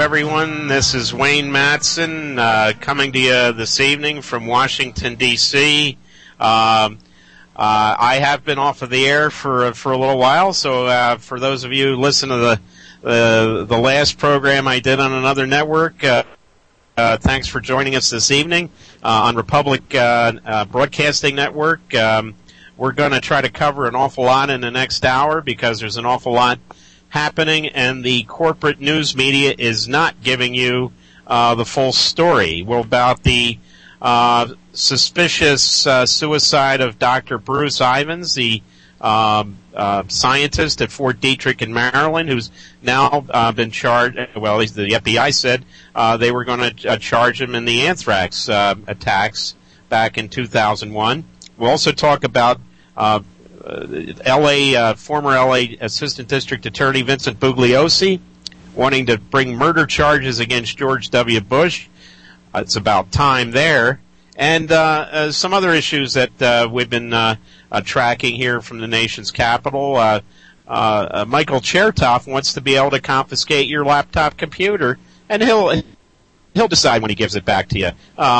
everyone. This is Wayne Matson coming to you this evening from Washington, D.C. I have been off of the air for a little while, so for those of you who listen to the last program I did on another network, thanks for joining us this evening on Republic Broadcasting Network. We're going to try to cover an awful lot in the next hour because there's an awful lot happening, and the corporate news media is not giving you the full story. Well, about the suspicious suicide of Dr. Bruce Ivins, the scientist at Fort Detrick in Maryland, who's now been charged. Well, at least the FBI said they were going to charge him in the anthrax attacks back in 2001. We'll also talk about former L.A. Assistant District Attorney Vincent Bugliosi wanting to bring murder charges against George W. Bush. It's about time there. And some other issues that we've been tracking here from the nation's capital. Michael Chertoff wants to be able to confiscate your laptop computer, and he'll decide when he gives it back to you.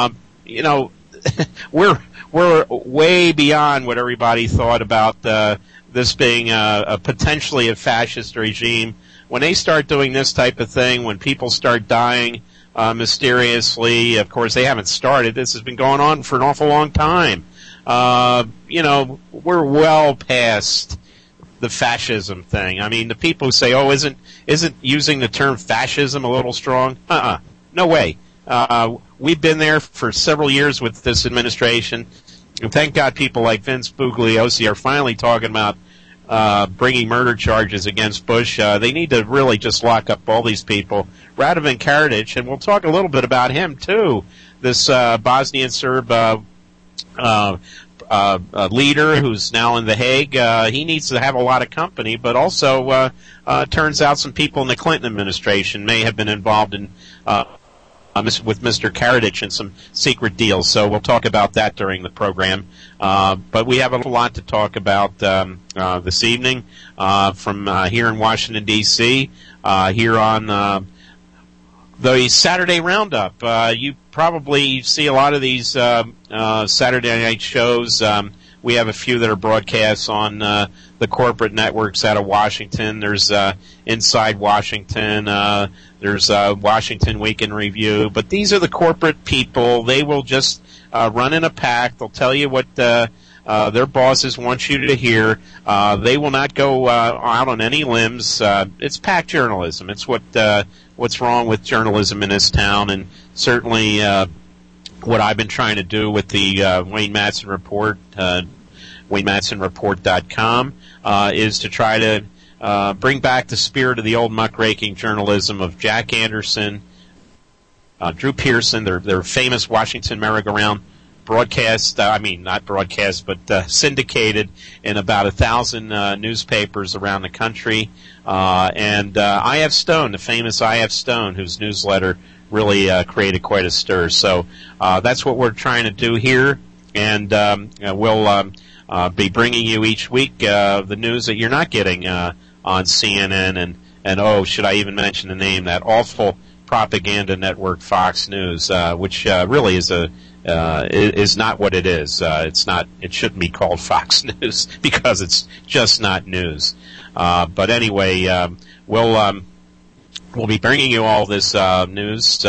We're way beyond what everybody thought about this being potentially a fascist regime. When they start doing this type of thing, when people start dying mysteriously, of course they haven't started. This has been going on for an awful long time. We're well past the fascism thing. I mean, the people who say, "Oh, isn't using the term fascism a little strong?" No way. We've been there for several years with this administration, and thank God people like Vince Bugliosi are finally talking about bringing murder charges against Bush. They need to really just lock up all these people. Radovan Karadzic, and we'll talk a little bit about him too, this Bosnian Serb leader who's now in The Hague. He needs to have a lot of company, but also turns out some people in the Clinton administration may have been involved in with Mr. Karadzic and some secret deals. So we'll talk about that during the program. But we have a lot to talk about this evening from here in Washington, D.C., here on the Saturday Roundup. You probably see a lot of these Saturday night shows. We have a few that are broadcasts on the corporate networks out of Washington. There's Inside Washington. There's Washington Week in Review. But these are the corporate people. They will just run in a pack. They'll tell you what their bosses want you to hear. They will not go out on any limbs. It's pack journalism. It's what's wrong with journalism in this town, and certainly what I've been trying to do with the Wayne Matson Report, WayneMatsonReport.com, is to try to bring back the spirit of the old muckraking journalism of Jack Anderson, Drew Pearson, their famous Washington merry-go-round broadcast, not broadcast, but syndicated in about 1,000 newspapers around the country. And I.F. Stone, the famous I.F. Stone, whose newsletter really created quite a stir. So that's what we're trying to do here, and we'll be bringing you each week the news that you're not getting on CNN and oh, should I even mention the name, that awful propaganda network Fox News, which really is is not what it is. It's not. It shouldn't be called Fox News because it's just not news. But anyway, we'll be bringing you all this news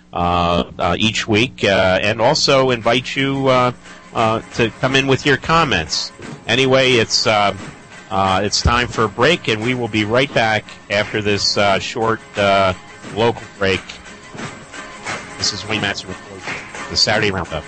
each week, and also invite you to come in with your comments. Anyway, it's time for a break, and we will be right back after this short local break. This is Wayne Matson Report, the Saturday Roundup.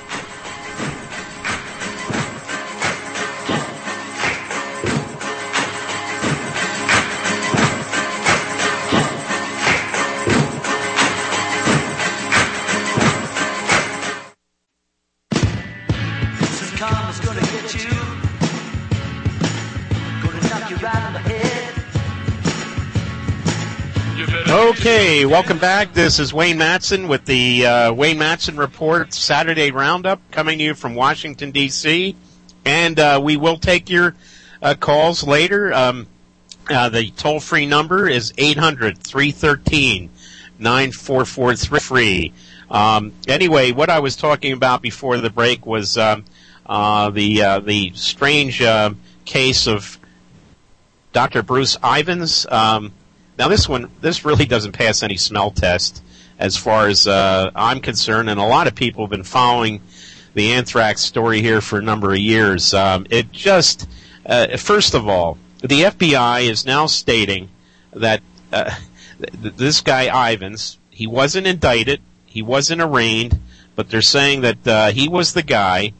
Okay, welcome back. This is Wayne Matson with the Wayne Matson Report Saturday Roundup, coming to you from Washington, D.C. And we will take your calls later. The toll-free number is 800-313-9730. 9443. Anyway, what I was talking about before the break was the strange case of Dr. Bruce Ivins. Now this really doesn't pass any smell test as far as I'm concerned, and a lot of people have been following the anthrax story here for a number of years. It just, first of all, the FBI is now stating that this guy Ivins, he wasn't indicted, he wasn't arraigned, but they're saying that he was the guy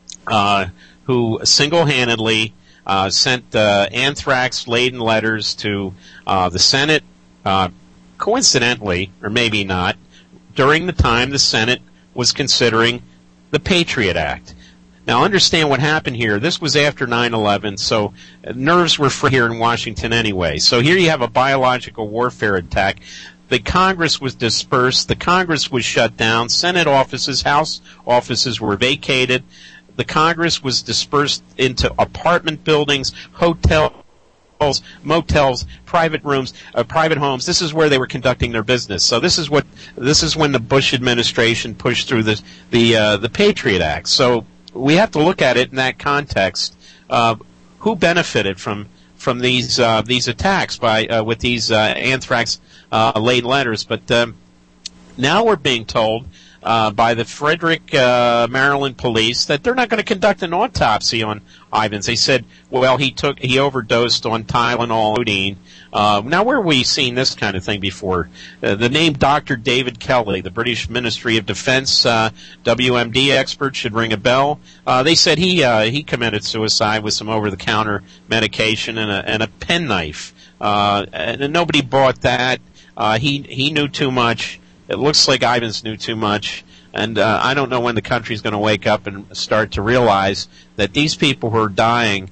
who single-handedly sent anthrax-laden letters to the Senate, coincidentally, or maybe not, during the time the Senate was considering the Patriot Act. Now, understand what happened here. This was after 9/11, so nerves were free here in Washington anyway. So here you have a biological warfare attack. The Congress was dispersed. The Congress was shut down. Senate offices, House offices were vacated. The Congress was dispersed into apartment buildings, hotels, motels, private rooms, private homes. This is where they were conducting their business. So this is when the Bush administration pushed through the Patriot Act. So we have to look at it in that context. Who benefited from these attacks with these anthrax laden letters? But now we're being told by the Frederick, Maryland police that they're not going to conduct an autopsy on Ivins. They said, well, he overdosed on Tylenol, codeine. Now, where have we seen this kind of thing before? The name Dr. David Kelly, the British Ministry of Defense WMD expert, should ring a bell. They said he committed suicide with some over-the-counter medication and a penknife. And nobody bought that. He knew too much. It looks like Ivins knew too much, and I don't know when the country's going to wake up and start to realize that these people who are dying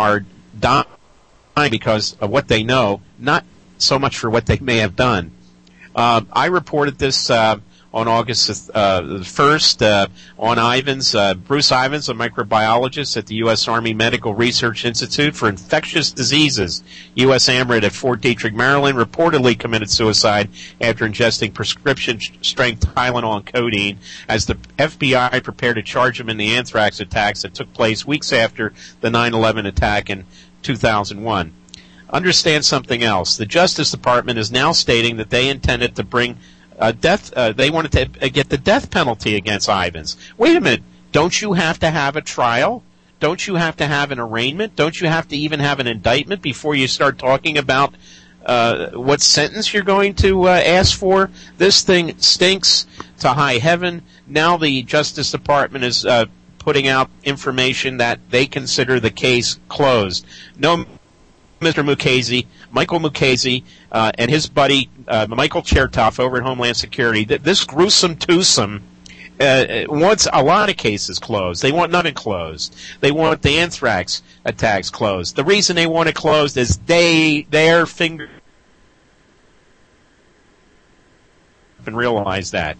because of what they know, not so much for what they may have done. I reported this on August 1st on Ivins, Bruce Ivins, a microbiologist at the U.S. Army Medical Research Institute for Infectious Diseases, U.S. AMRIT at Fort Detrick, Maryland, reportedly committed suicide after ingesting prescription-strength Tylenol and codeine as the FBI prepared to charge him in the anthrax attacks that took place weeks after the 9/11 attack in 2001. Understand something else. The Justice Department is now stating that they intended to bring they wanted to get the death penalty against Ivins. Wait a minute. Don't you have to have a trial? Don't you have to have an arraignment? Don't you have to even have an indictment before you start talking about what sentence you're going to ask for? This thing stinks to high heaven. Now the Justice Department is putting out information that they consider the case closed. No, Mr. Mukasey, Michael Mukasey, and his buddy Michael Chertoff over at Homeland Security, this gruesome twosome wants a lot of cases closed. They want nothing closed. They want the anthrax attacks closed. The reason they want it closed is their finger and realize that.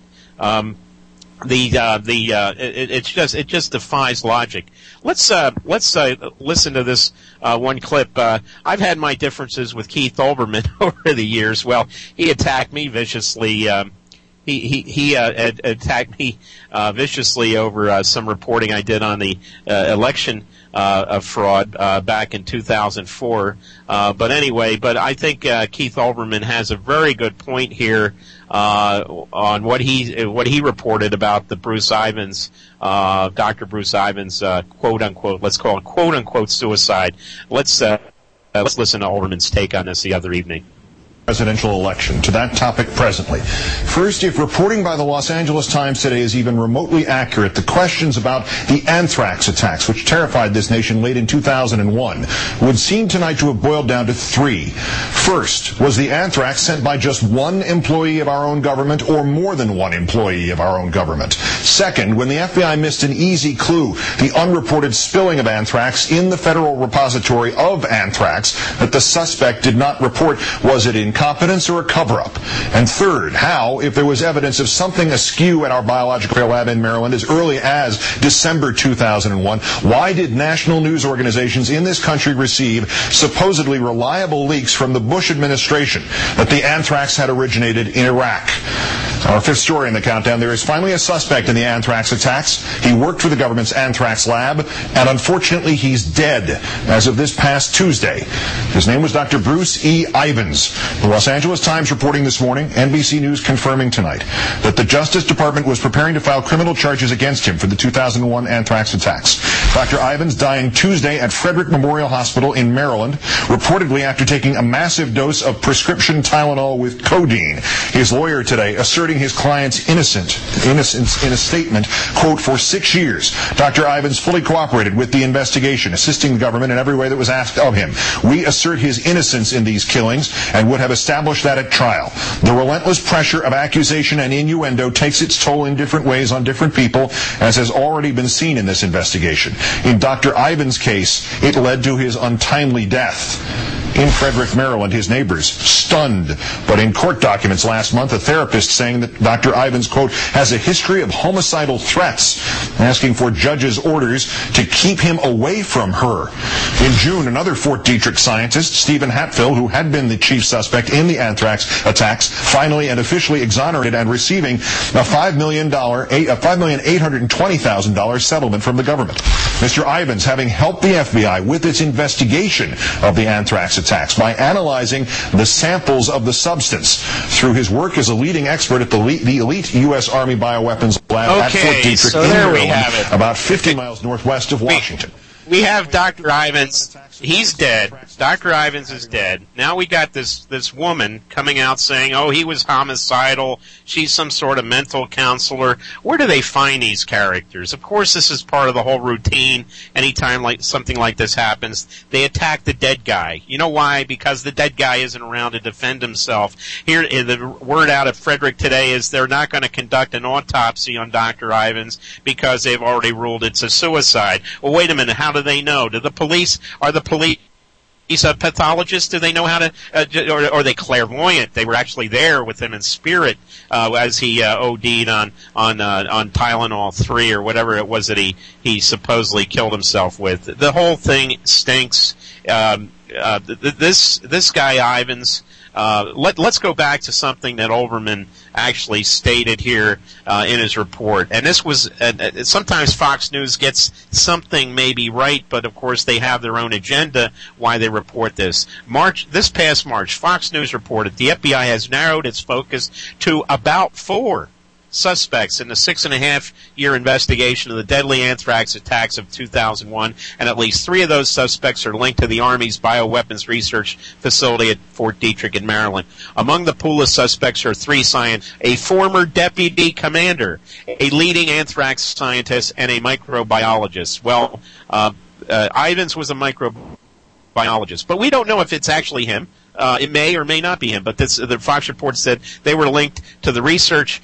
It just defies logic. Let's listen to this one clip. I've had my differences with Keith Olbermann over the years. Well, he attacked me viciously. He attacked me viciously over some reporting I did on the election fraud back in 2004. But I think Keith Olbermann has a very good point here on what he reported about the Bruce Ivins, Dr. Bruce Ivins, quote unquote, let's call it quote unquote suicide. Let's listen to Olbermann's take on this the other evening. Presidential election. To that topic presently. First, if reporting by the Los Angeles Times today is even remotely accurate, the questions about the anthrax attacks, which terrified this nation late in 2001, would seem tonight to have boiled down to three. First, was the anthrax sent by just one employee of our own government or more than one employee of our own government? Second, when the FBI missed an easy clue, the unreported spilling of anthrax in the federal repository of anthrax that the suspect did not report, was it in incompetence or a cover-up? And third, how, if there was evidence of something askew at our biological lab in Maryland as early as December 2001, why did national news organizations in this country receive supposedly reliable leaks from the Bush administration that the anthrax had originated in Iraq? Our fifth story in the countdown, there is finally a suspect in the anthrax attacks. He worked for the government's anthrax lab, and unfortunately he's dead as of this past Tuesday. His name was Dr. Bruce E. Ivins. The Los Angeles Times reporting this morning, NBC News confirming tonight, that the Justice Department was preparing to file criminal charges against him for the 2001 anthrax attacks. Dr. Ivins dying Tuesday at Frederick Memorial Hospital in Maryland, reportedly after taking a massive dose of prescription Tylenol with codeine. His lawyer today asserting his client's innocence in a statement, quote, for 6 years, Dr. Ivins fully cooperated with the investigation, assisting the government in every way that was asked of him. We assert his innocence in these killings and would have established that at trial. The relentless pressure of accusation and innuendo takes its toll in different ways on different people, as has already been seen in this investigation. In Dr. Ivins' case, it led to his untimely death. In Frederick, Maryland, his neighbors stunned. But in court documents last month, a therapist saying that Dr. Ivins, quote, has a history of homicidal threats, asking for judges' orders to keep him away from her. In June, another Fort Detrick scientist, Stephen Hatfield, who had been the chief suspect in the anthrax attacks, finally and officially exonerated and receiving a $5,820,000 settlement from the government. Mr. Ivins, having helped the FBI with its investigation of the anthrax attacks by analyzing the samples of the substance through his work as a leading expert at the elite U.S. Army bioweapons lab at Fort Detrick in Maryland, about 50 miles northwest of Washington. We have Dr. Ivins. He's dead. Dr. Ivins is dead. Now we got this woman coming out saying, oh, he was homicidal. She's some sort of mental counselor. Where do they find these characters? Of course, this is part of the whole routine. Anytime something like this happens, they attack the dead guy. You know why? Because the dead guy isn't around to defend himself. Here, the word out of Frederick today is they're not going to conduct an autopsy on Dr. Ivins because they've already ruled it's a suicide. Well, wait a minute. How do they know? Are the police pathologists? Do they know how to, or are they clairvoyant? They were actually there with him in spirit as he OD'd on Tylenol 3 or whatever it was that he supposedly killed himself with. The whole thing stinks. This guy Ivins. Let's go back to something that Olbermann actually stated here in his report. And this was sometimes Fox News gets something maybe right, but of course they have their own agenda why they report this. This past March, Fox News reported the FBI has narrowed its focus to about 4 suspects in the 6.5-year investigation of the deadly anthrax attacks of 2001, and at least 3 of those suspects are linked to the Army's bioweapons research facility at Fort Detrick in Maryland. Among the pool of suspects are 3 scientists, a former deputy commander, a leading anthrax scientist, and a microbiologist. Well, Ivins was a microbiologist, but we don't know if it's actually him. It may or may not be him, but the Fox report said they were linked to the research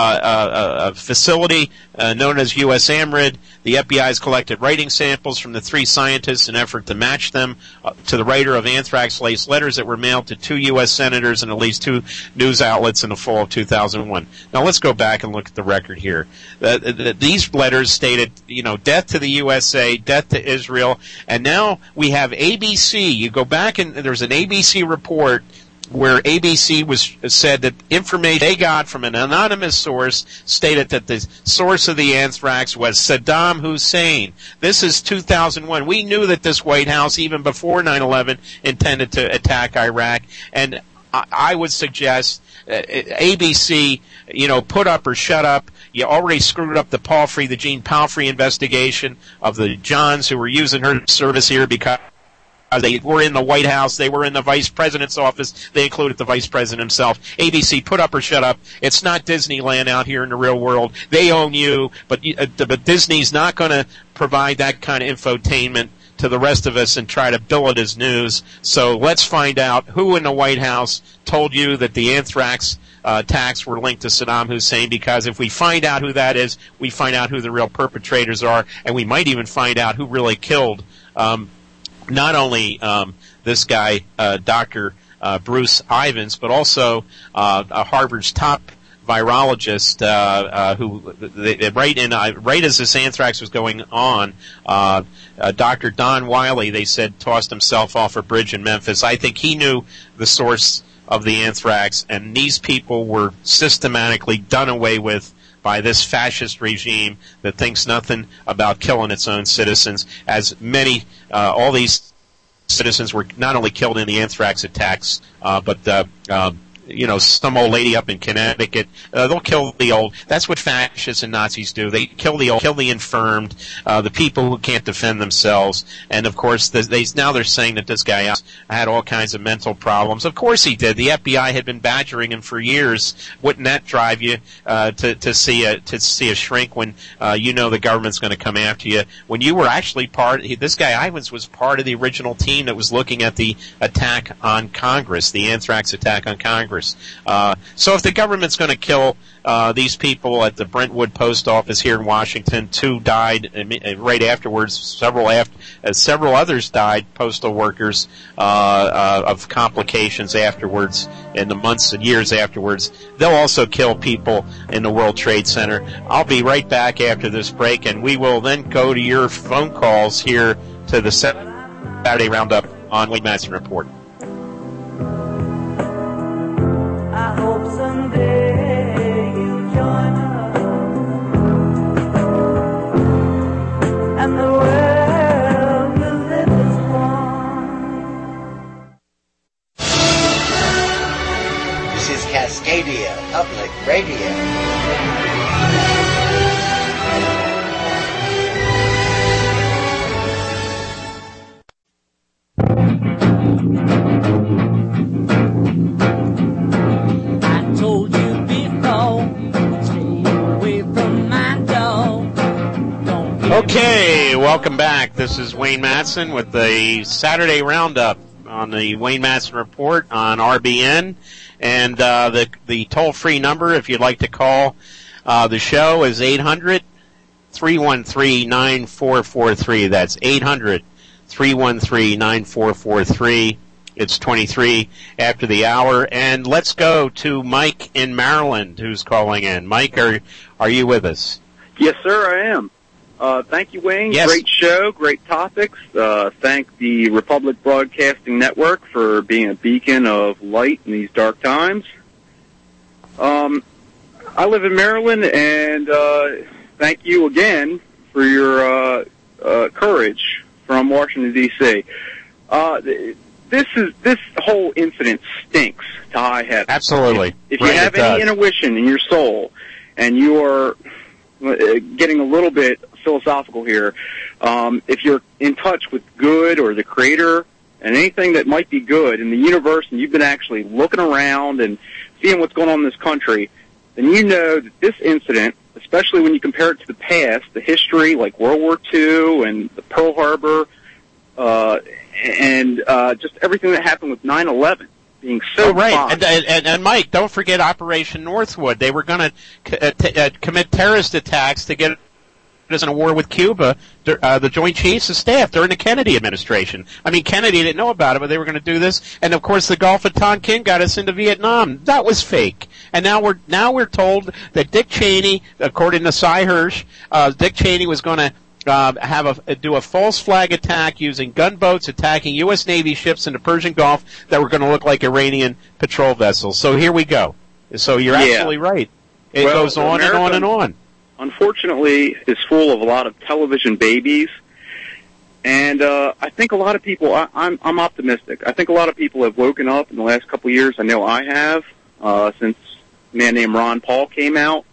facility known as U.S. AMRID. The FBI has collected writing samples from the 3 scientists in an effort to match them to the writer of anthrax-laced letters that were mailed to 2 U.S. senators and at least 2 news outlets in the fall of 2001. Now let's go back and look at the record here. These letters stated, death to the USA, death to Israel, and now we have ABC. You go back and there's an ABC report where ABC said that information they got from an anonymous source stated that the source of the anthrax was Saddam Hussein. This is 2001. We knew that this White House, even before 9/11, intended to attack Iraq, and I would suggest ABC, put up or shut up. You already screwed up the Jean Palfrey investigation of the Johns who were using her service here because they were in the White House, they were in the Vice President's office, they included the Vice President himself. ABC, put up or shut up. It's not Disneyland out here in the real world. They own you, but Disney's not going to provide that kind of infotainment to the rest of us and try to bill it as news. So let's find out who in the White House told you that the anthrax attacks were linked to Saddam Hussein, because if we find out who that is, we find out who the real perpetrators are, and we might even find out who really killed not only this guy, Dr. Bruce Ivins, but also Harvard's top virologist right as this anthrax was going on, Dr. Don Wiley, they said, tossed himself off a bridge in Memphis. I think he knew the source of the anthrax, and these people were systematically done away with by this fascist regime that thinks nothing about killing its own citizens, as many, all these citizens were not only killed in the anthrax attacks, but some old lady up in Connecticut, they'll kill the old. That's what fascists and Nazis do. They kill the old, kill the infirmed, the people who can't defend themselves. And of course, now they're saying that this guy had all kinds of mental problems. Of course he did. The FBI had been badgering him for years. Wouldn't that drive you to see a shrink when the government's going to come after you? When you were actually this guy Ivins was part of the original team that was looking at the attack on Congress, the anthrax attack on Congress. So if the government's going to kill these people at the Brentwood post office here in Washington, 2 died right afterwards. Several others died, postal workers, of complications afterwards in the months and years afterwards. They'll also kill people in the World Trade Center. I'll be right back after this break, and we will then go to your phone calls here to the Saturday Roundup on Wayne Madsen Report. I hope someday you'll join us, and the world will live as one. This is Cascadia Public Radio. Okay, welcome back. This is Wayne Madsen with the Saturday Roundup on the Wayne Madsen Report on RBN. And the toll-free number, if you'd like to call the show, is 800-313-9443. That's 800-313-9443. It's 23 after the hour. And let's go to Mike in Maryland, who's calling in. Mike, are you with us? Yes, sir, I am. Thank you, Wayne. Yes. Great show, great topics. Thank the Republic Broadcasting Network for being a beacon of light in these dark times. I live in Maryland, and thank you again for your courage from Washington, D.C. This whole incident stinks to high heaven. Absolutely. If you have any intuition in your soul, and you are getting a little bit philosophical here, if you're in touch with good or the Creator and anything that might be good in the universe, and you've been actually looking around and seeing what's going on in this country, then you know that this incident, especially when you compare it to the past, the history like World War II and the Pearl Harbor, and just everything that happened with 9/11 being so right. And Mike, don't forget Operation Northwood. They were going to commit terrorist attacks to get us in a war with Cuba, the Joint Chiefs of Staff during the Kennedy administration. I mean, Kennedy didn't know about it, but they were going to do this. And of course, the Gulf of Tonkin got us into Vietnam. That was fake. And now we're told that Dick Cheney, according to Cy Hirsch, Dick Cheney was going to do a false flag attack using gunboats attacking U.S. Navy ships in the Persian Gulf that were going to look like Iranian patrol vessels. So here we go. So you're absolutely right. It goes on and on and on. Unfortunately, is full of a lot of television babies, and I think a lot of people. I'm optimistic. I think a lot of people have woken up in the last couple of years. I know I have since a man named Ron Paul came out,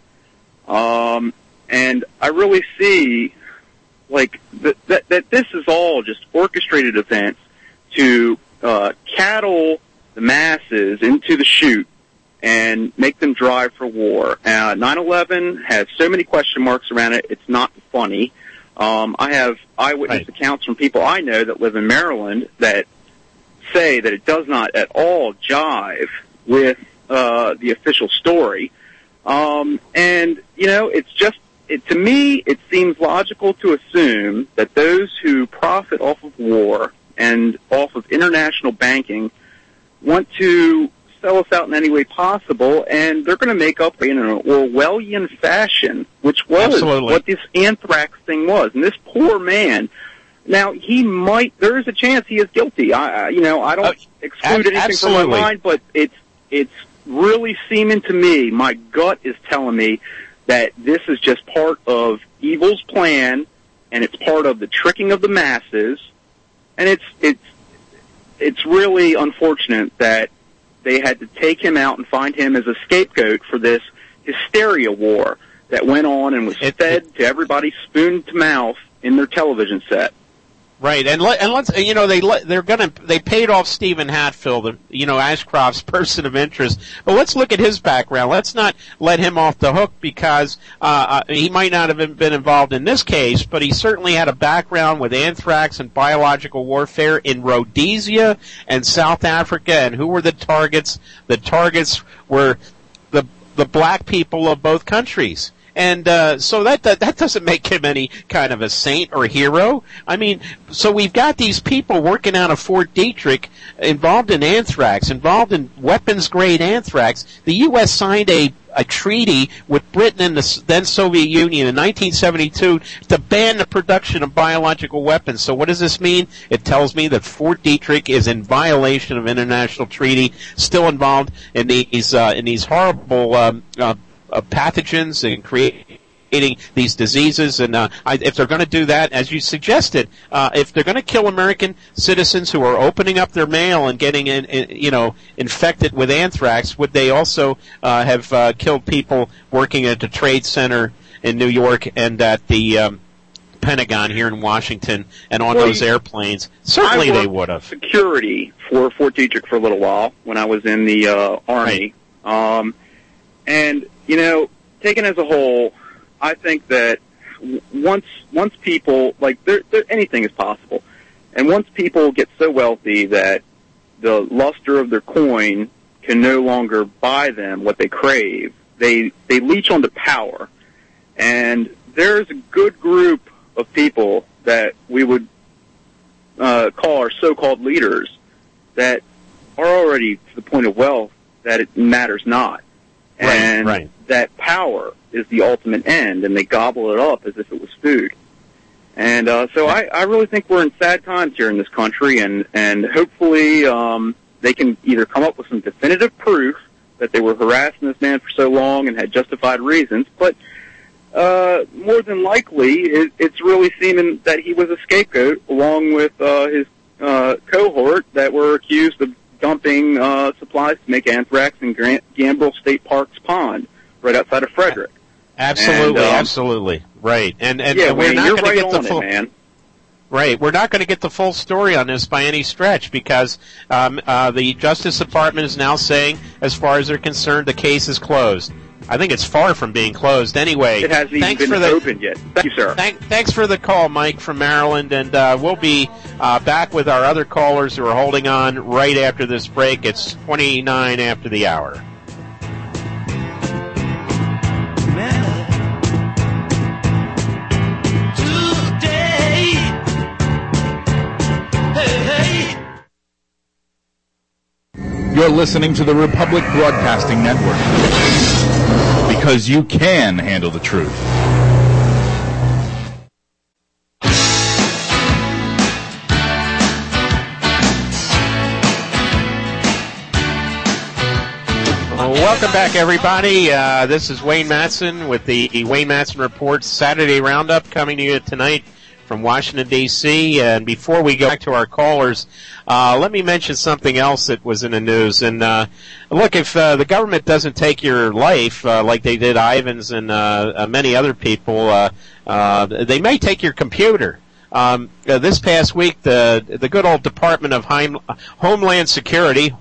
and I really see like that this is all just orchestrated events to cattle the masses into the chute and make them drive for war. 9/11 has so many question marks around it, it's not funny. I have eyewitness accounts from people I know that live in Maryland that say that it does not at all jive with the official story. And, you know, it's just, to me, it seems logical to assume that those who profit off of war and off of international banking want to sell us out in any way possible, and they're going to make up in an Orwellian fashion, which was Absolutely. what this anthrax thing was. And this poor man, now there is a chance he is guilty. I don't exclude anything absolutely. from my mind, but it's really seeming to me, my gut is telling me that this is just part of evil's plan, and it's part of the tricking of the masses, and it's really unfortunate that they had to take him out and find him as a scapegoat for this hysteria war that went on and was fed to everybody spoon to mouth in their television set. Right, and let's they paid off Stephen Hatfield, Ashcroft's person of interest. But let's look at his background. Let's not let him off the hook because he might not have been involved in this case, but he certainly had a background with anthrax and biological warfare in Rhodesia and South Africa. And who were the targets? The targets were the black people of both countries. And so that doesn't make him any kind of a saint or hero. I mean, so we've got these people working out of Fort Detrick involved in anthrax, involved in weapons-grade anthrax. The U.S. signed a treaty with Britain and the then Soviet Union in 1972 to ban the production of biological weapons. So what does this mean? It tells me that Fort Detrick is in violation of international treaty, still involved in these horrible pathogens and creating these diseases. And if they're going to do that, as you suggested, if they're going to kill American citizens who are opening up their mail and getting infected with anthrax, would they also have killed people working at the Trade Center in New York and at the Pentagon here in Washington and on those airplanes? Certainly they would have. Security for Fort Detrick for a little while when I was in the Army. Right. And, taken as a whole, I think that once people, anything is possible. And once people get so wealthy that the luster of their coin can no longer buy them what they crave, they leech onto power. And there's a good group of people that we would call our so-called leaders that are already to the point of wealth that it matters not. And that power is the ultimate end, and they gobble it up as if it was food. And so I really think we're in sad times here in this country, and hopefully they can either come up with some definitive proof that they were harassing this man for so long and had justified reasons, but more than likely it's really seeming that he was a scapegoat along with his cohort that were accused of dumping supplies to make anthrax in Gambrill State Park's pond right outside of Frederick. Absolutely, absolutely, right. And we're not going to get the full. Man. Right, we're not going to get the full story on this by any stretch because the Justice Department is now saying, as far as they're concerned, the case is closed. I think it's far from being closed anyway. It hasn't even been opened yet. Thank you, sir. Thanks for the call, Mike from Maryland, and we'll be back with our other callers who are holding on right after this break. It's 29 after the hour. You're listening to the Republic Broadcasting Network. Because you can handle the truth. Welcome back, everybody. This is Wayne Matson with the Wayne Matson Report Saturday Roundup coming to you tonight from Washington, D.C. And before we go back to our callers, let me mention something else that was in the news. And look, if the government doesn't take your life like they did Ivan's and many other people, they may take your computer. This past week, the good old Department of Homeland Security,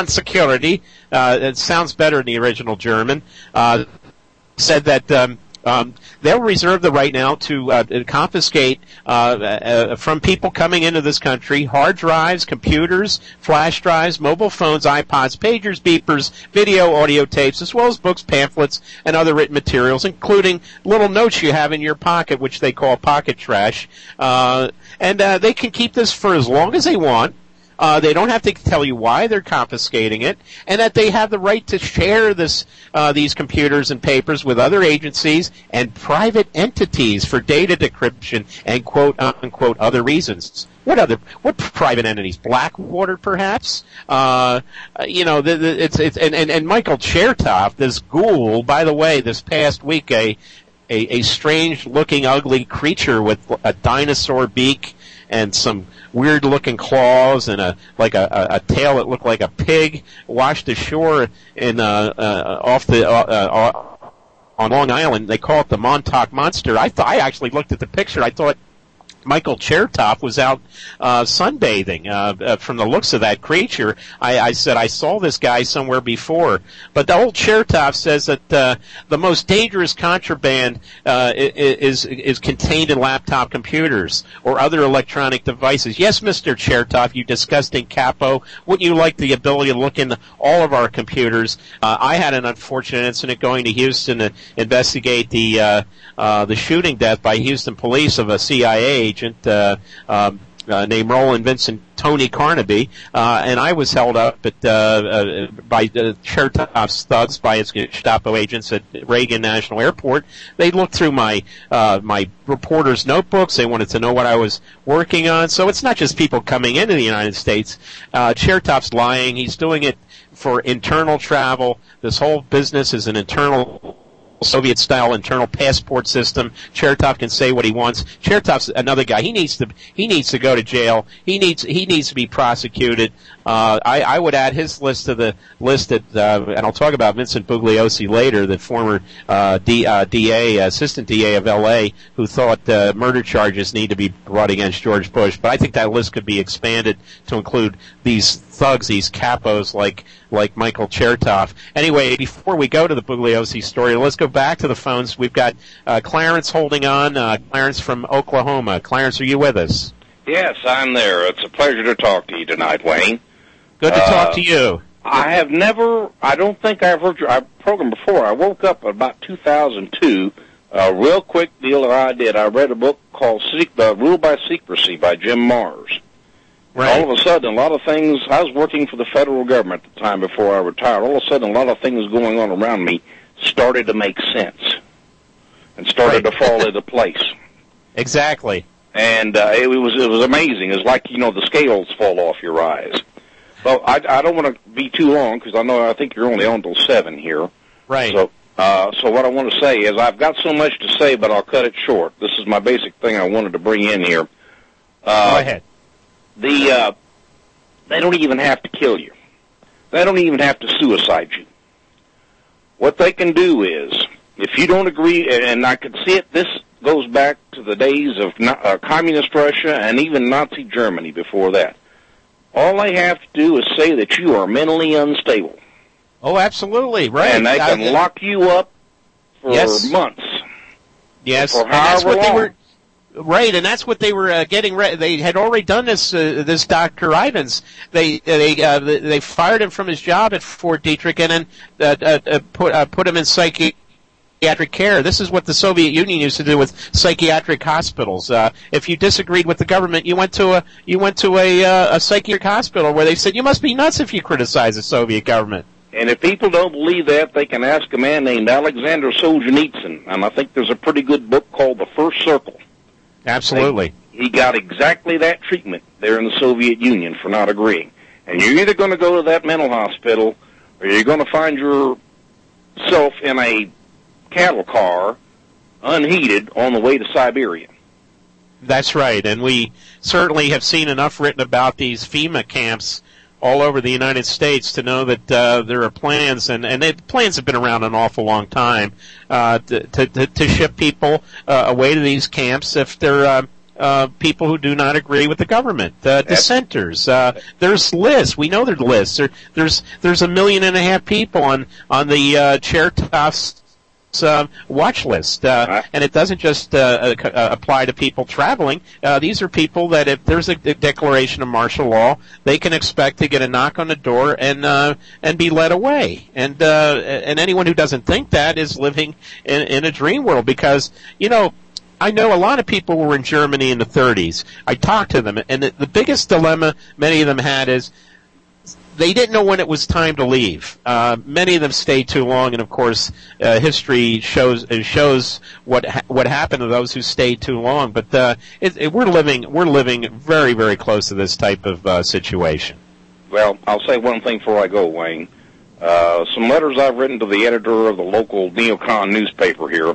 it sounds better in the original German, said that they'll reserve the right now to confiscate from people coming into this country hard drives, computers, flash drives, mobile phones, iPods, pagers, beepers, video, audio tapes, as well as books, pamphlets, and other written materials, including little notes you have in your pocket, which they call pocket trash. And they can keep this for as long as they want. They don't have to tell you why they're confiscating it, and that they have the right to share these computers and papers with other agencies and private entities for data decryption and quote unquote other reasons. What private entities? Blackwater, perhaps? And Michael Chertoff, this ghoul, by the way, this past week, a strange-looking, ugly creature with a dinosaur beak and some weird-looking claws and a tail that looked like a pig, washed ashore on Long Island. They call it the Montauk Monster. I actually looked at the picture. I thought Michael Chertoff was out sunbathing from the looks of that creature. I said, I saw this guy somewhere before. But the old Chertoff says that the most dangerous contraband is contained in laptop computers or other electronic devices. Yes, Mr. Chertoff, you disgusting capo. Wouldn't you like the ability to look into all of our computers? I had an unfortunate incident going to Houston to investigate the shooting death by Houston police of a CIA agent named Roland Vincent Tony Carnaby, and I was held up by Chertoff's thugs, by his Gestapo agents at Reagan National Airport. They looked through my reporter's notebooks. They wanted to know what I was working on. So it's not just people coming into the United States. Chertoff's lying. He's doing it for internal travel. This whole business is an internal Soviet-style internal passport system. Chertoff can say what he wants. Chertoff's another guy. He needs to go to jail. He needs to be prosecuted. I would add his list to the list that, and I'll talk about Vincent Bugliosi later, the former DA, assistant DA of L.A., who thought murder charges need to be brought against George Bush. But I think that list could be expanded to include these thugs, these capos like Michael Chertoff. Anyway, before we go to the Bugliosi story, let's go back to the phones. We've got Clarence holding on. Clarence from Oklahoma. Clarence, are you with us? Yes, I'm there. It's a pleasure to talk to you tonight, Wayne. Good to talk to you. I don't think I've heard your program before. I woke up about 2002. A real quick deal that I did. I read a book called Rule by Secrecy by Jim Marrs. Right. All of a sudden, a lot of things, I was working for the federal government at the time before I retired. All of a sudden, a lot of things going on around me started to make sense and started to fall into place. Exactly. And it was amazing. It's like, the scales fall off your eyes. Well, I don't want to be too long because I think you're only on till 7 here. Right. So what I want to say is I've got so much to say, but I'll cut it short. This is my basic thing I wanted to bring in here. Go ahead. They don't even have to kill you. They don't even have to suicide you. What they can do is, if you don't agree, and I can see it, this goes back to the days of communist Russia and even Nazi Germany before that. All they have to do is say that you are mentally unstable. Oh, absolutely, right. And they can lock you up for months. Yes, and that's what they were. Right, and that's what they were getting ready. They had already done this. This Dr. Ivans, they fired him from his job at Fort Detrick and then put him in psychiatric care. This is what the Soviet Union used to do with psychiatric hospitals. If you disagreed with the government, you went to a psychiatric hospital where they said you must be nuts if you criticize the Soviet government. And if people don't believe that, they can ask a man named Alexander Solzhenitsyn, and I think there's a pretty good book called The First Circle. Absolutely. He got exactly that treatment there in the Soviet Union for not agreeing. And you're either going to go to that mental hospital or you're going to find yourself in a cattle car, unheated, on the way to Siberia. That's right. And we certainly have seen enough written about these FEMA camps all over the United States to know that there are plans, and the plans have been around an awful long time, to ship people away to these camps if they're people who do not agree with the government, dissenters. There's lists. We know there's lists. There's 1.5 million people on the Chertoff's watch list, and it doesn't just apply to people traveling. These are people that if there's a declaration of martial law, they can expect to get a knock on the door and be led away. And anyone who doesn't think that is living in a dream world, because I know a lot of people who were in Germany in the 30s. I talked to them, and the biggest dilemma many of them had is they didn't know when it was time to leave. Many of them stayed too long, and of course, history shows what happened to those who stayed too long. But we're living very, very close to this type of situation. Well, I'll say one thing before I go, Wayne. Some letters I've written to the editor of the local neocon newspaper here.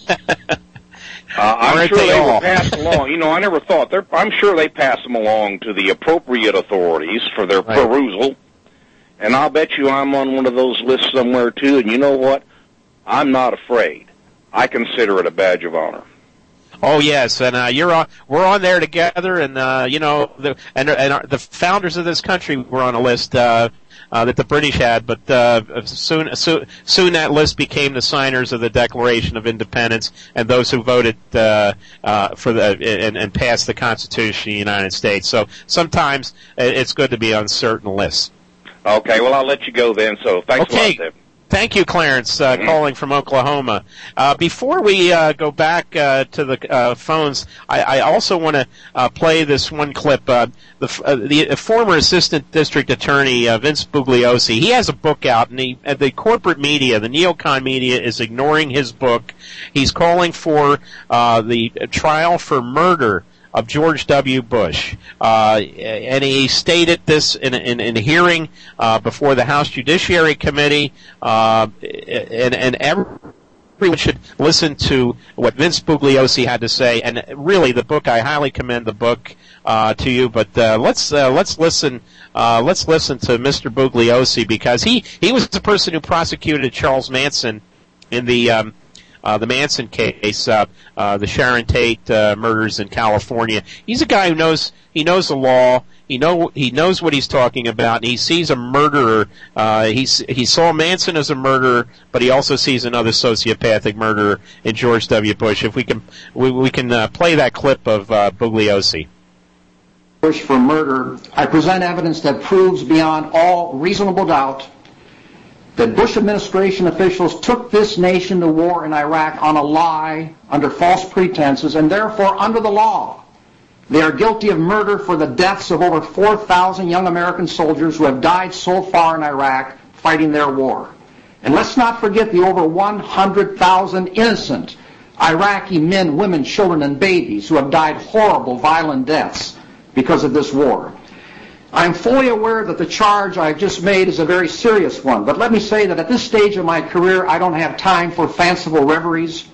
I'm sure they were passed along. You know, I never thought. I'm sure they passed them along to the appropriate authorities for their perusal. And I'll bet you I'm on one of those lists somewhere, too. And you know what? I'm not afraid. I consider it a badge of honor. Oh yes, and we're on there together, and the founders of this country were on a list that the British had, but soon that list became the signers of the Declaration of Independence and those who voted for and passed the Constitution of the United States. So sometimes it's good to be on certain lists. Okay, well I'll let you go then. So thanks a lot, Dave. Thank you, Clarence, calling from Oklahoma. Before we go back to the phones, I also want to play this one clip. The former Assistant District Attorney, Vince Bugliosi, he has a book out, and the corporate media, the neocon media, is ignoring his book. He's calling for the trial for murder of George W. Bush. And he stated this in a hearing before the House Judiciary Committee, and everyone should listen to what Vince Bugliosi had to say. And really, the book, I highly commend the book to you. But let's listen. Let's listen to Mr. Bugliosi, because he was the person who prosecuted Charles Manson in the Manson case, the Sharon Tate murders in California. He's a guy who knows the law. He knows what he's talking about, and he sees a murderer. He saw Manson as a murderer, but he also sees another sociopathic murderer in George W. Bush. If we can play that clip of Bugliosi. Bush for murder, I present evidence that proves beyond all reasonable doubt that Bush administration officials took this nation to war in Iraq on a lie, under false pretenses, and therefore under the law. They are guilty of murder for the deaths of over 4,000 young American soldiers who have died so far in Iraq fighting their war. And let's not forget the over 100,000 innocent Iraqi men, women, children, and babies who have died horrible, violent deaths because of this war. I'm fully aware that the charge I've just made is a very serious one, but let me say that at this stage of my career, I don't have time for fanciful reveries.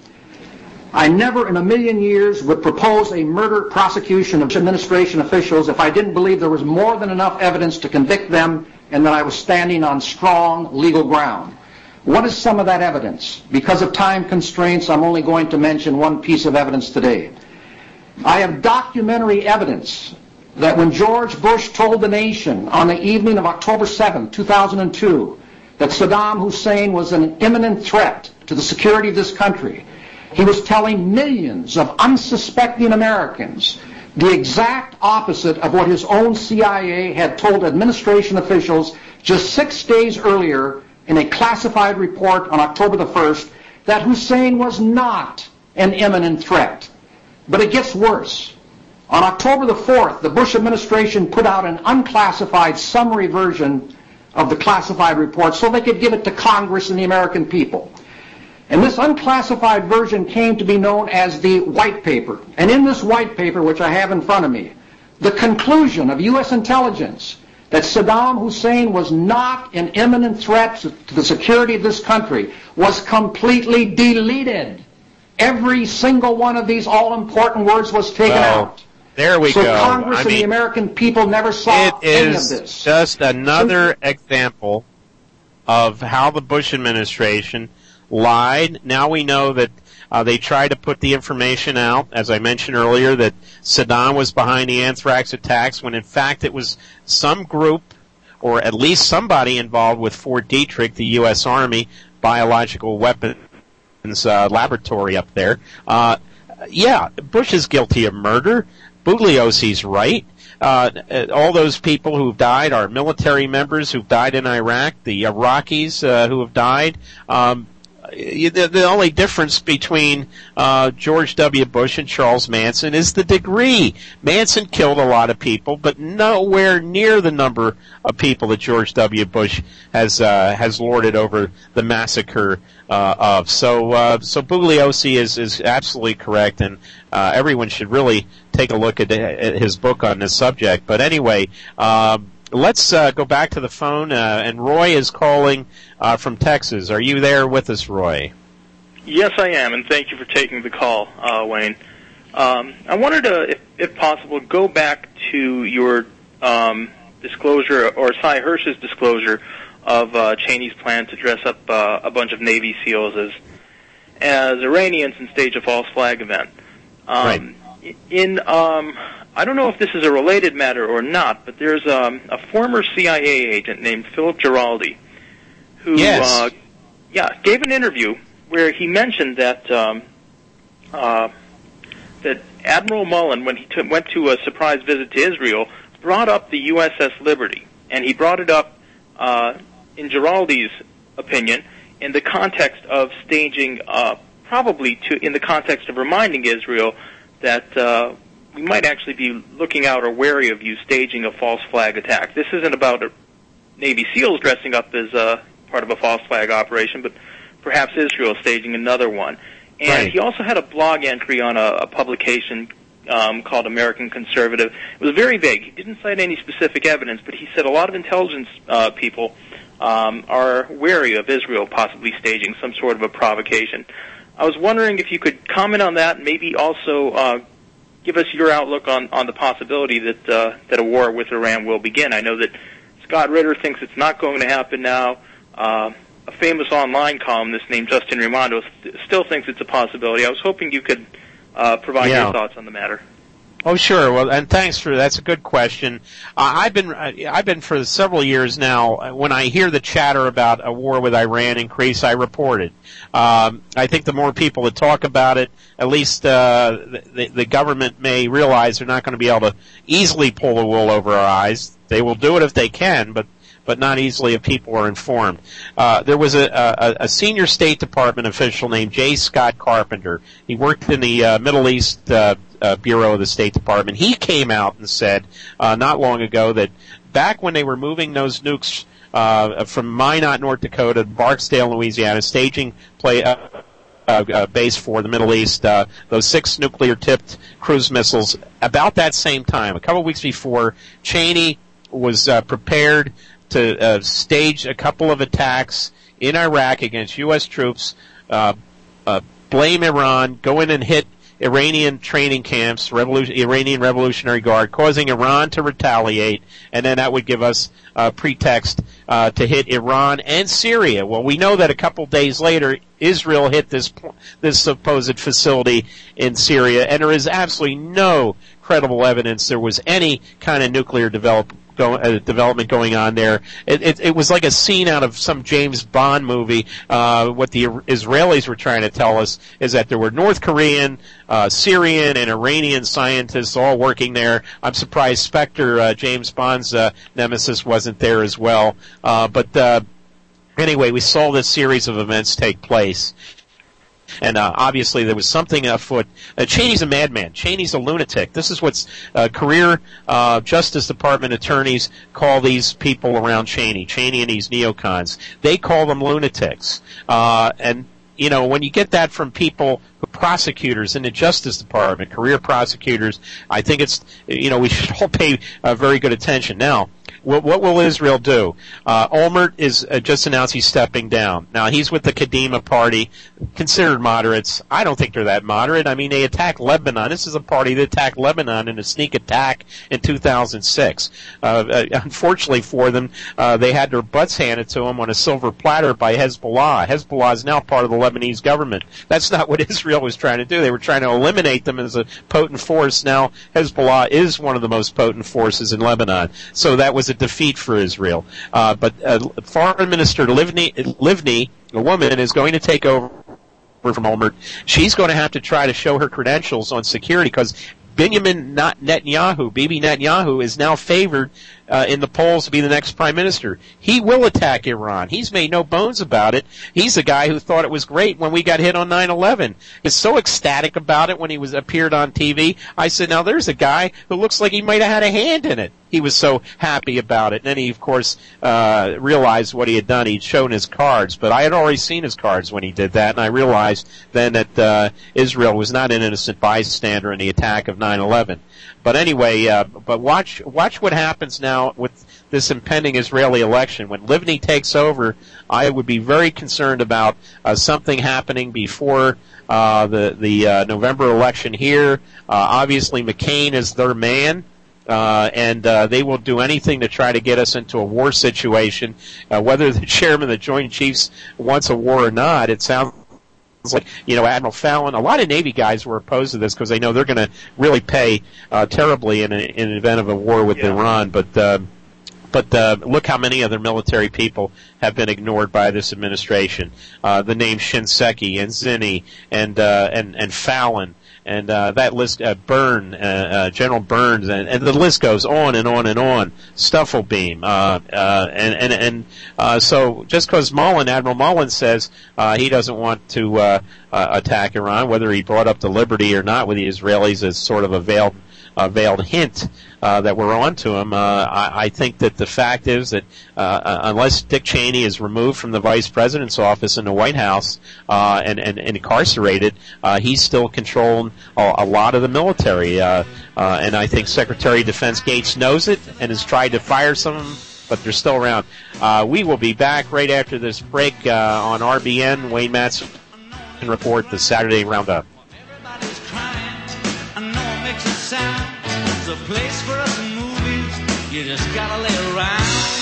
I never in a million years would propose a murder prosecution of administration officials if I didn't believe there was more than enough evidence to convict them and that I was standing on strong legal ground. What is some of that evidence? Because of time constraints, I'm only going to mention one piece of evidence today. I have documentary evidence that when George Bush told the nation on the evening of October 7, 2002, that Saddam Hussein was an imminent threat to the security of this country, he was telling millions of unsuspecting Americans the exact opposite of what his own CIA had told administration officials just 6 days earlier in a classified report on October the 1st, that Hussein was not an imminent threat. But it gets worse. On October the 4th, the Bush administration put out an unclassified summary version of the classified report so they could give it to Congress and the American people. And this unclassified version came to be known as the White Paper. And in this White Paper, which I have in front of me, the conclusion of U.S. intelligence that Saddam Hussein was not an imminent threat to the security of this country was completely deleted. Every single one of these all-important words was taken out. There we go. So Congress and the American people never saw any of this. It is just another example of how the Bush administration lied. Now we know that they tried to put the information out, as I mentioned earlier, that Saddam was behind the anthrax attacks, when in fact it was some group, or at least somebody involved with Fort Detrick, the U.S. Army Biological Weapons laboratory up there. Yeah, Bush is guilty of murder. Bugliosi's right. All those people who've died are military members who've died in Iraq, the Iraqis who have died. the only difference between George W. Bush and Charles Manson is the degree. Manson killed a lot of people, but nowhere near the number of people that George W. Bush has lorded over the massacre of. So Bugliosi is absolutely correct, and everyone should really take a look at his book on this subject. But anyway, let's go back to the phone, and Roy is calling from Texas. Are you there with us, Roy? Yes, I am, and thank you for taking the call, Wayne. I wanted to, if possible, go back to your disclosure, or Cy Hirsch's disclosure of Cheney's plan to dress up a bunch of Navy SEALs as Iranians and stage a false flag event. Right. I don't know if this is a related matter or not, but there's a former CIA agent named Philip Giraldi who gave an interview where he mentioned that that Admiral Mullen, when he went to a surprise visit to Israel, brought up the USS Liberty, and he brought it up in Giraldi's opinion in the context of staging, in the context of reminding Israel that we might actually be looking out or wary of you staging a false flag attack. This isn't about Navy SEALs dressing up as part of a false flag operation, but perhaps Israel staging another one. And he also had a blog entry on a publication called American Conservative. It was very vague. He didn't cite any specific evidence, but he said a lot of intelligence people are wary of Israel possibly staging some sort of a provocation. I was wondering if you could comment on that, and maybe also give us your outlook on the possibility that a war with Iran will begin. I know that Scott Ritter thinks it's not going to happen now. A famous online columnist named Justin Raimondo still thinks it's a possibility. I was hoping you could provide your thoughts on the matter. Oh, sure. Well, and thanks for that's a good question. I've been for several years now. When I hear the chatter about a war with Iran increase, I report it. I think the more people that talk about it, at least the government may realize they're not going to be able to easily pull the wool over our eyes. They will do it if they can, but not easily if people are informed. There was a senior State Department official named J. Scott Carpenter. He worked in the Middle East Bureau of the State Department. He came out and said not long ago that back when they were moving those nukes from Minot, North Dakota, to Barksdale, Louisiana, staging base for the Middle East, those 6 nuclear-tipped cruise missiles, about that same time, a couple of weeks before, Cheney was prepared to stage a couple of attacks in Iraq against U.S. troops, blame Iran, go in and hit Iranian training camps, Iranian Revolutionary Guard, causing Iran to retaliate, and then that would give us a pretext to hit Iran and Syria. Well, we know that a couple days later, Israel hit this supposed facility in Syria, and there is absolutely no credible evidence there was any kind of nuclear development going on there. It was like a scene out of some James Bond movie. What the Israelis were trying to tell us is that there were North Korean, Syrian, and Iranian scientists all working there. I'm surprised Spectre, James Bond's nemesis, wasn't there as well. But anyway, we saw this series of events take place. And obviously there was something afoot. Cheney's a madman. Cheney's a lunatic. This is what career Justice Department attorneys call these people around Cheney and these neocons. They call them lunatics. And, you know, when you get that from people, prosecutors in the Justice Department, career prosecutors, I think it's, you know, we should all pay very good attention. Now, what will Israel do? Olmert is just announced he's stepping down. Now, he's with the Kadima party, considered moderates. I don't think they're that moderate. I mean, they attacked Lebanon. This is a party that attacked Lebanon in a sneak attack in 2006. Unfortunately for them, they had their butts handed to them on a silver platter by Hezbollah. Hezbollah is now part of the Lebanese government. That's not what Israel was trying to do. They were trying to eliminate them as a potent force. Now, Hezbollah is one of the most potent forces in Lebanon. So that was a defeat for Israel. But Foreign Minister Livni, a woman, is going to take over from Olmert. She's going to have to try to show her credentials on security because Benjamin Netanyahu, Bibi Netanyahu, is now favored in the polls to be the next prime minister. He will attack Iran. He's made no bones about it. He's the guy who thought it was great when we got hit on 9/11. He's so ecstatic about it when he appeared on TV. I said, now there's a guy who looks like he might have had a hand in it. He was so happy about it. And then he, of course, realized what he had done. He'd shown his cards, but I had already seen his cards when he did that, and I realized then that Israel was not an innocent bystander in the attack of 9/11. But anyway, but watch what happens now with this impending Israeli election. When Livni takes over, I would be very concerned about something happening before the November election here. Obviously, McCain is their man. And they will do anything to try to get us into a war situation. Whether the chairman of the Joint Chiefs wants a war or not, it sounds like, Admiral Fallon, a lot of Navy guys were opposed to this because they know they're going to really pay terribly in an event of a war with Iran. But look how many other military people have been ignored by this administration. The names Shinseki and Zinni and Fallon. And that list, General Burns, and the list goes on and on and on. Stuffelbeam, so just because Admiral Mullen says he doesn't want to attack Iran, whether he brought up the Liberty or not with the Israelis is sort of a veiled hint that we're on to him. I think that the fact is that unless Dick Cheney is removed from the vice president's office in the White House and incarcerated, he's still controlling a lot of the military. And I think Secretary of Defense Gates knows it and has tried to fire some of them, but they're still around. We will be back right after this break on RBN. Wayne Matson Report, the Saturday Roundup. There's a place for us in movies, you just gotta lay around.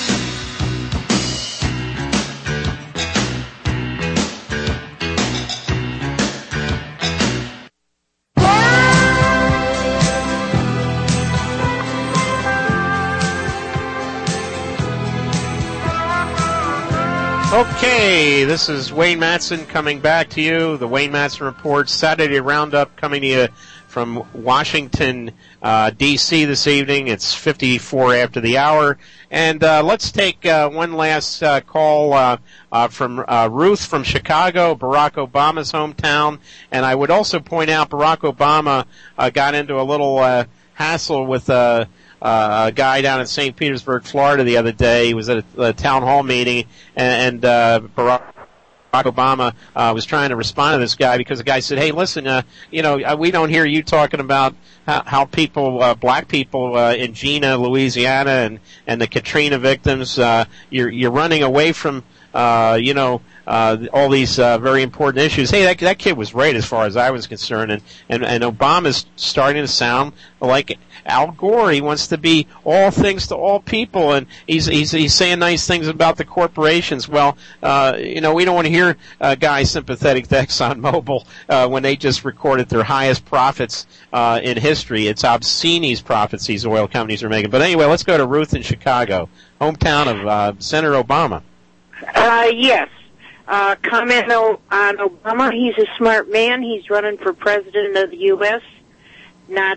Okay, this is Wayne Matson coming back to you. The Wayne Matson Report, Saturday Roundup, coming to you from Washington, D.C. this evening. It's 54 after the hour. And let's take one last call from Ruth from Chicago, Barack Obama's hometown. And I would also point out Barack Obama got into a little hassle with a guy down in St. Petersburg, Florida the other day. He was at a town hall meeting, and Barack Obama was trying to respond to this guy because the guy said, "Hey, listen, we don't hear you talking about how people, black people in Gina, Louisiana, and the Katrina victims, you're running away from, all these very important issues." Hey, that kid was right as far as I was concerned, and Obama's starting to sound like Al Gore. He wants to be all things to all people, and he's saying nice things about the corporations. Well, we don't want to hear guys sympathetic to ExxonMobil when they just recorded their highest profits in history. It's obscene, these profits these oil companies are making. But anyway, let's go to Ruth in Chicago, hometown of Senator Obama. Yes. Comment on Obama. He's a smart man. He's running for president of the U.S., not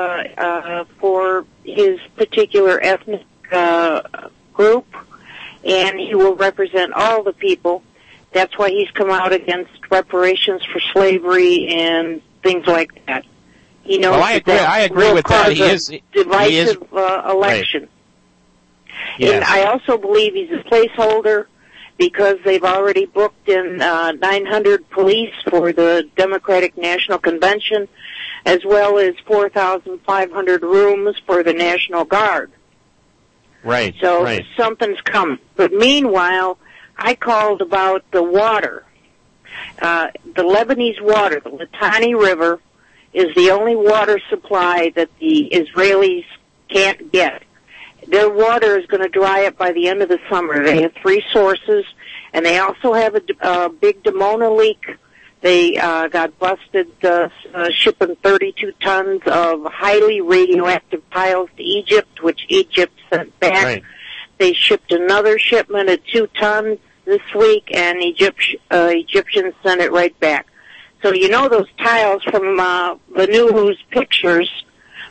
for his particular ethnic group, and he will represent all the people. That's why he's come out against reparations for slavery and things like that. He knows I agree with that. He is divisive election. Right. Yes. And I also believe he's a placeholder because they've already booked in 900 police for the Democratic National Convention, as well as 4,500 rooms for the National Guard. Right. So something's come. But meanwhile, I called about the water. The Lebanese water, the Litani River, is the only water supply that the Israelis can't get. Their water is going to dry up by the end of the summer. They have 3 sources, and they also have a big Dimona leak. They got busted shipping 32 tons of highly radioactive tiles to Egypt, which Egypt sent back. Right. They shipped another shipment of 2 tons this week, and Egyptians sent it right back. So those tiles from the News pictures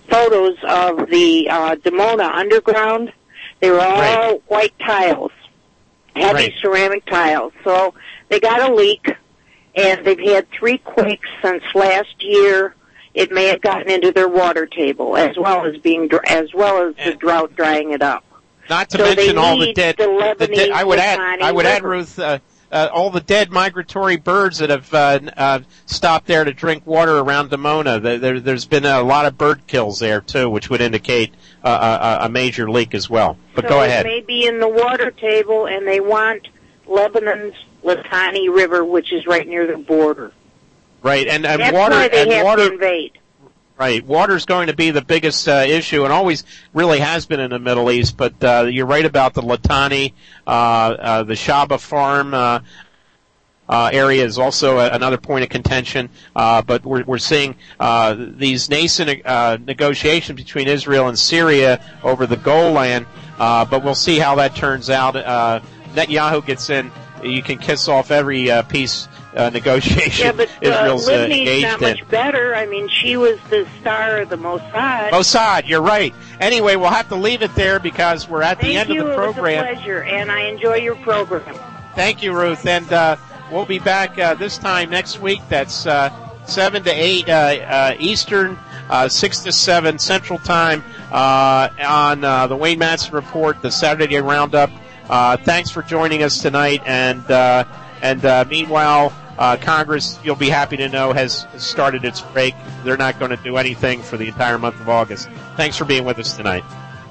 photos of the Dimona underground. They were all white tiles, heavy ceramic tiles. So they got a leak, and they've had 3 quakes since last year. It may have gotten into their water table, as well as the drought drying it up. Not to mention all the dead. I would add, river. Ruth, all the dead migratory birds that have stopped there to drink water around Dimona. There's been a lot of bird kills there too, which would indicate a major leak as well. But go ahead. It may be in the water table, and they want Lebanon's Litani River, which is right near the border. Right, and that's water why they and have water. To invade. Right, water's going to be the biggest issue, and always really has been in the Middle East. But you're right about the Litani, the Shaba Farm area is also another point of contention. But we're seeing these nascent negotiations between Israel and Syria over the Golan. But we'll see how that turns out. Netanyahu gets in. You can kiss off every peace negotiation. Yeah, but Israel's Libni's engaged not much in. better. I mean, she was the star of the Mossad. Mossad, you're right. Anyway, we'll have to leave it there because we're at the end of the program. It was a pleasure, and I enjoy your program. Thank you, Ruth. And we'll be back this time next week. That's 7 to 8 Eastern, 6 to 7 Central Time on the Wayne Madsen Report, the Saturday Roundup. Thanks for joining us tonight. And meanwhile, Congress, you'll be happy to know, has started its break. They're not going to do anything for the entire month of August. Thanks for being with us tonight.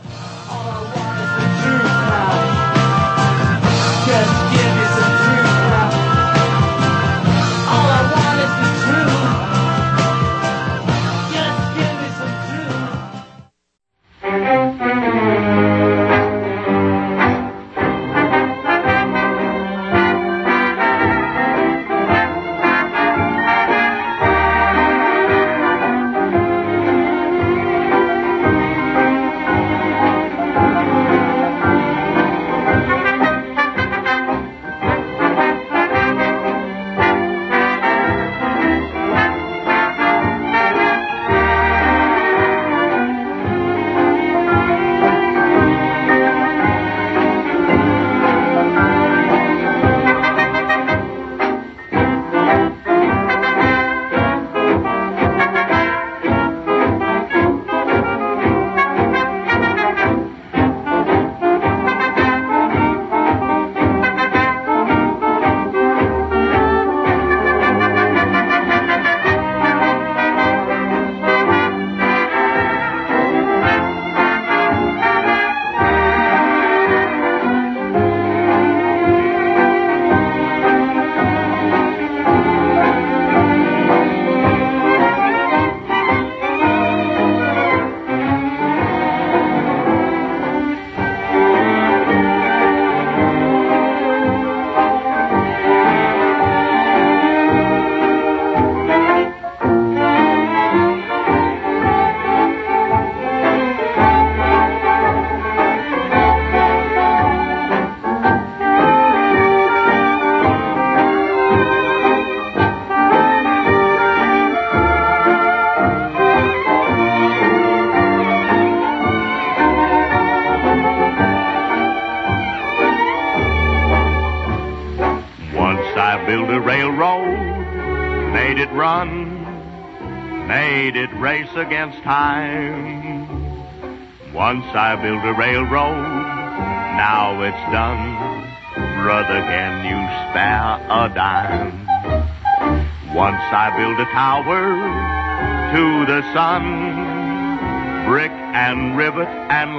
Against time. Once I built a railroad, now it's done. Brother, can you spare a dime? Once I built a tower to the sun, brick and rivet and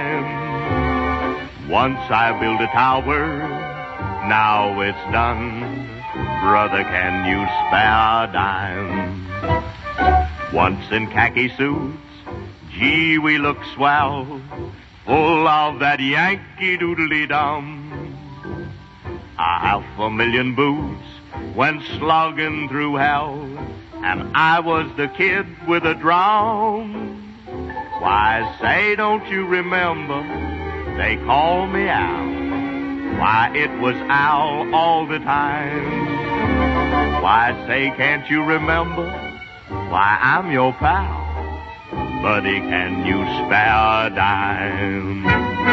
lime. Once I built a tower, now it's done. Brother, can you spare a dime? Once in khaki suits, gee, we look swell, full of that Yankee doodly-dum. 500,000 boots went slugging through hell, and I was the kid with a drum. Why, say, don't you remember, they called me Al. Why, it was Al all the time. Why, say, can't you remember? Why, I'm your pal. Buddy, can you spare a dime?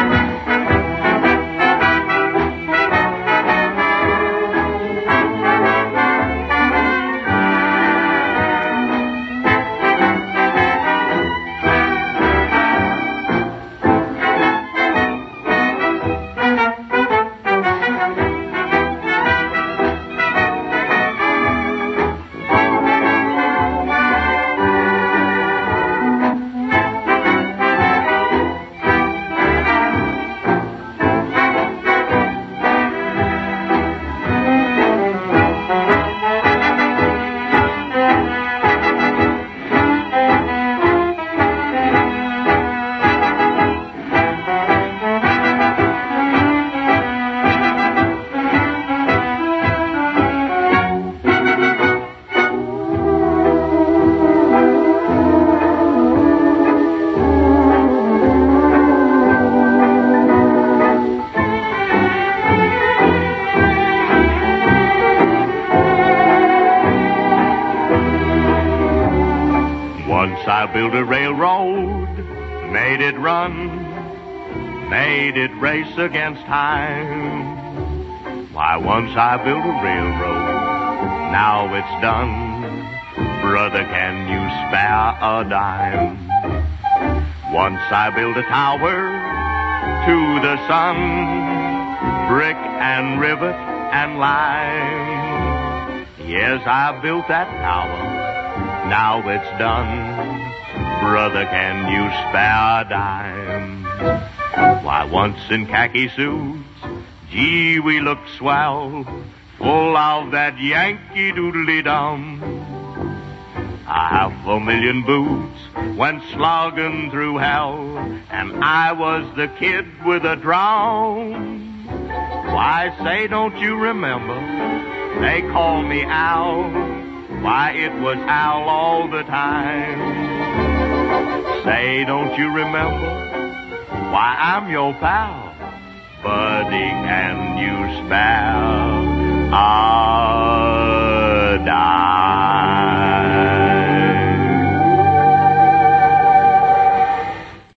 I built a railroad, made it run, made it race against time. Why, once I built a railroad, now it's done. Brother, can you spare a dime? Once I built a tower to the sun, brick and rivet and lime. Yes, I built that tower, now it's done. Brother, can you spare a dime? Why, once in khaki suits, gee, we looked swell, full of that Yankee doodly-dum. 500,000 boots went slogging through hell, and I was the kid with a drum. Why, say, don't you remember? They called me Al. Why, it was Al all the time. Say, don't you remember? Why, I'm your pal. Buddy, can you spare a